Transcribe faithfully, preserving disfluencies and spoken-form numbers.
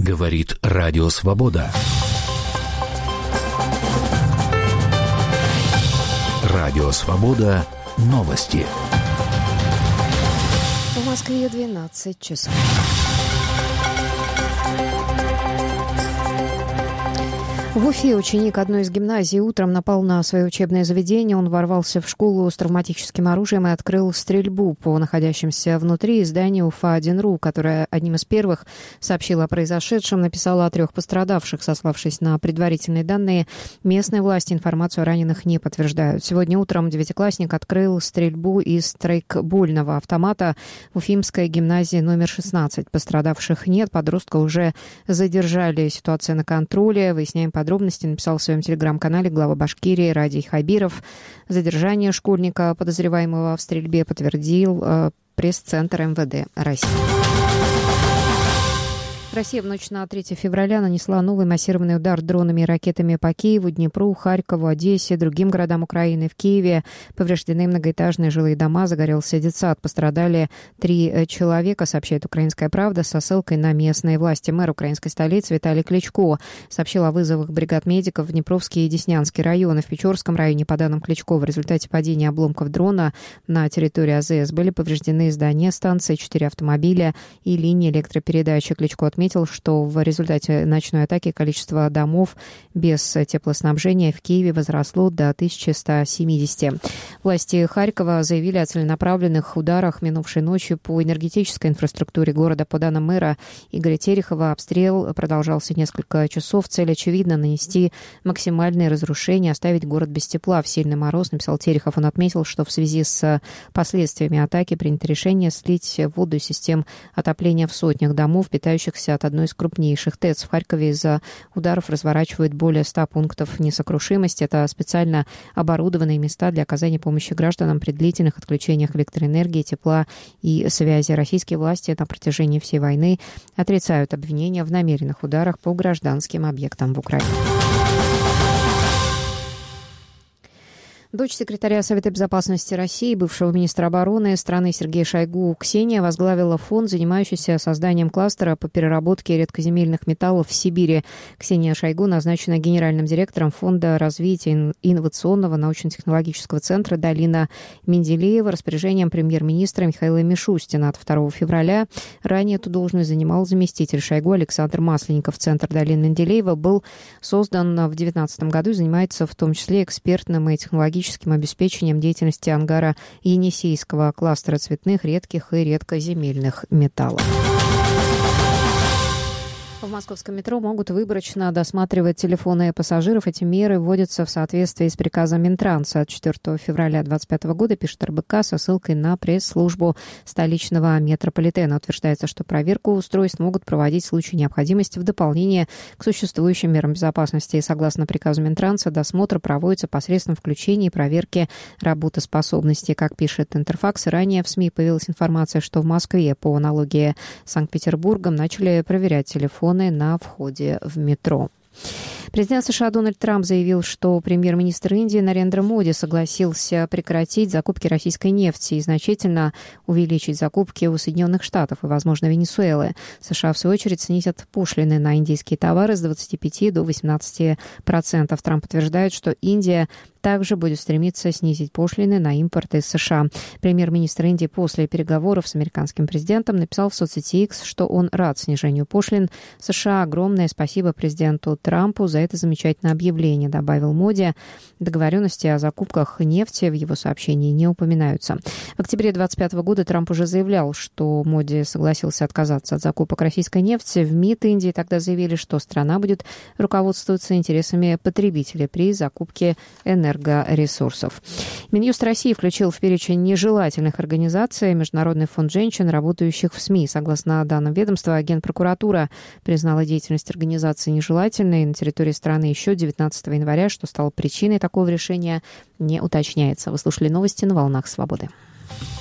Говорит Радио Свобода. Радио Свобода. Новости. В Москве двенадцать часов. В Уфе ученик одной из гимназий утром напал на свое учебное заведение. Он ворвался в школу с травматическим оружием и открыл стрельбу по находящимся внутри здания Уфа один точка ру, которая одним из первых сообщила о произошедшем, написала о трех пострадавших, сославшись на предварительные данные. Местные власти информацию о раненых не подтверждают. Сегодня утром девятиклассник открыл стрельбу из страйкбольного автомата в Уфимской гимназии номер шестнадцать. Пострадавших нет, подростка уже задержали. Ситуация на контроле. Выясняем подробности, написал в своем телеграм-канале глава Башкирии Радий Хабиров. Задержание школьника, подозреваемого в стрельбе, подтвердил э, пресс-центр эм вэ дэ России. Россия в ночь на третье февраля нанесла новый массированный удар дронами и ракетами по Киеву, Днепру, Харькову, Одессе, другим городам Украины. В Киеве повреждены многоэтажные жилые дома, загорелся детсад. Пострадали три человека, сообщает «Украинская правда» со ссылкой на местные власти. Мэр украинской столицы Виталий Кличко сообщил о вызовах бригад медиков в Днепровский и Деснянский районы. В Печорском районе, по данным Кличко, в результате падения обломков дрона на территории а зэ эс были повреждены здания станции, четыре автомобиля и линии электропередачи. Кличко отметил, что в результате ночной атаки количество домов без теплоснабжения в Киеве возросло до тысячи ста семидесяти. Власти Харькова заявили о целенаправленных ударах минувшей ночью по энергетической инфраструктуре города. По данным мэра Игоря Терехова, обстрел продолжался несколько часов. Цель, очевидно, нанести максимальные разрушения, оставить город без тепла в сильный мороз, написал Терехов. Он отметил, что в связи с последствиями атаки принято решение слить воду из систем отопления в сотнях домов, питающихся от одной из крупнейших ТЭЦ. В Харькове из-за ударов разворачивают более ста пунктов несокрушимости. Это специально оборудованные места для оказания помощи гражданам при длительных отключениях электроэнергии, тепла и связи. Российские власти на протяжении всей войны отрицают обвинения в намеренных ударах по гражданским объектам в Украине. Дочь секретаря Совета безопасности России, бывшего министра обороны страны Сергея Шойгу Ксения возглавила фонд, занимающийся созданием кластера по переработке редкоземельных металлов в Сибири. Ксения Шойгу назначена генеральным директором Фонда развития инновационного научно-технологического центра «Долина Менделеева» распоряжением премьер-министра Михаила Мишустина от второго февраля. Ранее эту должность занимал заместитель Шойгу Александр Масленников. Центр «Долина Менделеева» был создан в две тысячи девятнадцатом году и занимается в том числе экспертным и технологическим обеспечением деятельности ангара Енисейского кластера цветных, редких и редкоземельных металлов. В московском метро могут выборочно досматривать телефоны пассажиров. Эти меры вводятся в соответствии с приказом Минтранса от четвёртого февраля двадцать пятого года, пишет эр бэ ка со ссылкой на пресс-службу столичного метрополитена. Утверждается, что проверку устройств могут проводить в случае необходимости в дополнение к существующим мерам безопасности. И согласно приказу Минтранса, досмотр проводится посредством включения и проверки работоспособности. Как пишет Интерфакс, ранее в СМИ появилась информация, что в Москве по аналогии с Санкт-Петербургом начали проверять телефоны на входе в метро. Президент США Дональд Трамп заявил, что премьер-министр Индии Нарендра Моди согласился прекратить закупки российской нефти и значительно увеличить закупки у Соединенных Штатов и, возможно, Венесуэлы. США, в свою очередь, снизят пошлины на индийские товары с двадцати пяти до восемнадцати процентов. Трамп утверждает, что Индия также будет стремиться снизить пошлины на импорт из США. Премьер-министр Индии после переговоров с американским президентом написал в соцсети X, что он рад снижению пошлин США. Огромное спасибо президенту Трампу за это замечательное объявление, добавил Моди. Договоренности о закупках нефти в его сообщении не упоминаются. В октябре двадцать пятого года Трамп уже заявлял, что Моди согласился отказаться от закупок российской нефти. В МИД Индии тогда заявили, что страна будет руководствоваться интересами потребителей при закупке энергоресурсов. Минюст России включил в перечень нежелательных организаций Международный фонд женщин, работающих в СМИ. Согласно данным ведомства, Генпрокуратура признала деятельность организации нежелательной на территории страны еще девятнадцатого января. Что стало причиной такого решения, не уточняется. Вы слушали новости на «Волнах Свободы».